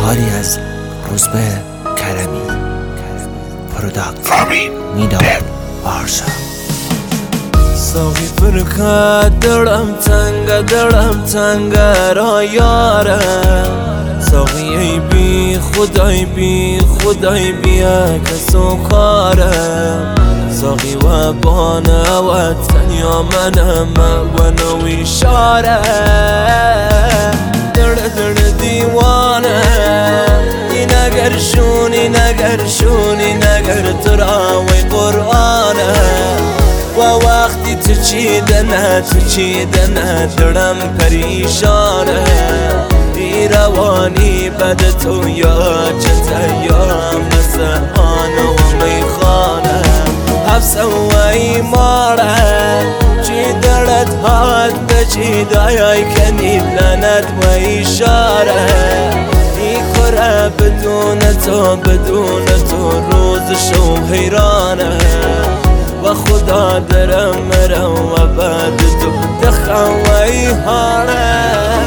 کاری از روزبه کرمی، پروداکت میداد آرشا. ساقی فرکت دلم تنگه را یاره، ساقی ای بی خدای بیا کسو کاره، ساقی و بانه و تنیا منم و نوی شاره، دل دیوانه این اگر شونی نگر تراوی قرآنه، و وقتی تو چیدنه دلم پریشانه، بی روانی بد تو یا چه یا مسحانه و میخانه، حفظه و ایماره چی دلت هات به چی دایای کنی لنت و اشاره، میخوره بدون تو روز شو حیرانه، و خدا درم مرم و بعد تو دخوایی هانه.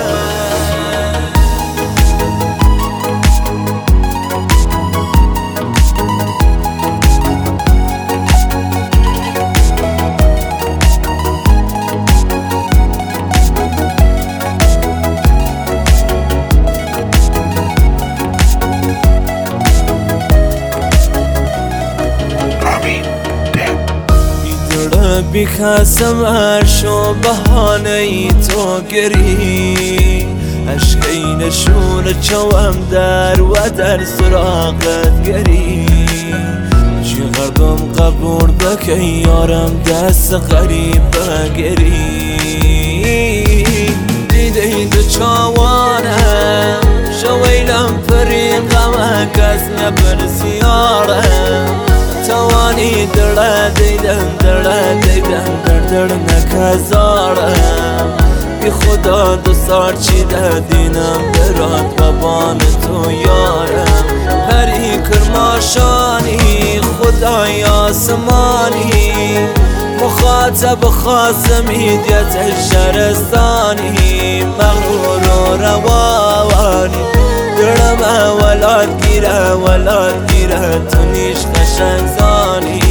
بیخستم عرشو بهانه ای تو گری، عشقی نشون چوم در و در سراغت گری، چقدرم قبول بکه یارم دست غریب بگری، دیده چاوانم شویلم پری غمه کس نپرسیارم، توانی دیدن در نکزارم، بی خدا دو سال چی دینم برات و بان تو یارم، پری کرماشانی خدای آسمانی، مخاطب خاصمی دیت شرستانی، مغرور و روانی دلم ولاد گیره تو نیش قشنگ زانی،